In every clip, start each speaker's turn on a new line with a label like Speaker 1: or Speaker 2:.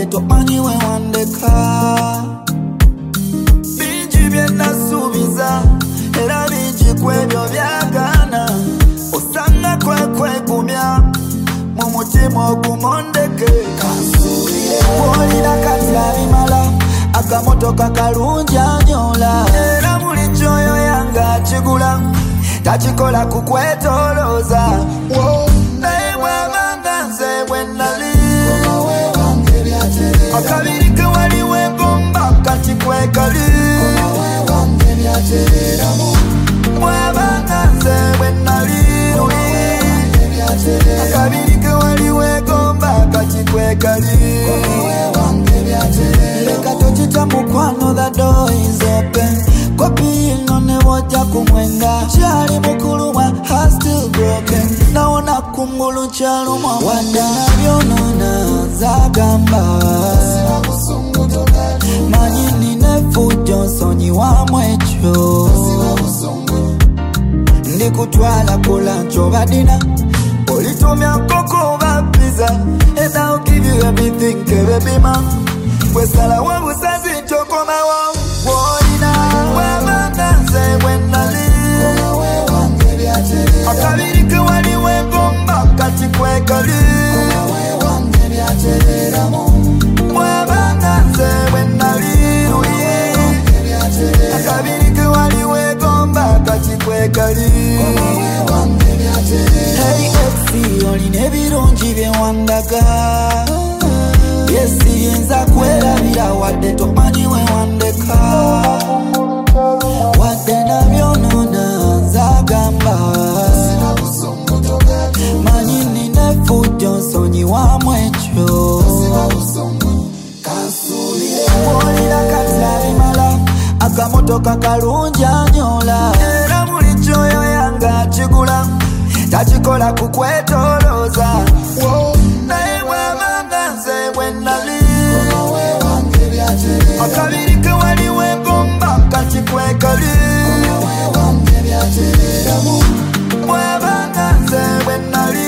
Speaker 1: tomanyi we wandeka. Bingi bye nasuubiza era bingi kwebyo byagaana, osanga kwegumya mu mutima ogumondeke. Bw'olina kati abimala akamotoka kalungi anyola, era buli kyoyo yanga akigula takikola kukwetolooza. Naye bw'abanga nze bwe nali akabiri ke wali wegomba kati kwekali. Bw'abanga nze bwe nali akabiri ke wali wegomba kati kwekali. Leka tokita mukwano, the door is open. Kopi ino ne wojja kumwenga, kyali mukulumwa heart still broken. Nawona kungulu kyalumwa wadde nabyonona zagamba. Manyi nina fujjo nsonyiwamu ekyo. Ndikutwala ku lunch oba dinner, olitumya nkoko oba pizza, and I'll give you everything kebebima. Wesala wabusazi ntokomawo bw'olina. Bw'abanga nze bwe nali akabiri ke wali wegomba kati kwekali. Bw'abanga nze bwe nali akabiri ke wali wegomba kati kwekali. Hey ex, olina ebirungi bye wandaga, yesiyinza kwerabira wadde tomanyi we wandeka. Wadde nabyonona nzagamba, manyi nina fujjo nsonyiwamu ekyo. Bw'olina kati abimala akamotoka kalungi anyola, era buli kyoyo yanga akigula takikola kukwetolooza. Naye bw'abanga nze bwe nali akabiri ke wali wegomba kati kwekali. Bw'abanga nze bwe nali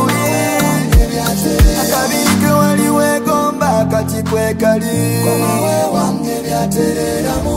Speaker 1: akabiri ke wali wegomba kati kwekali.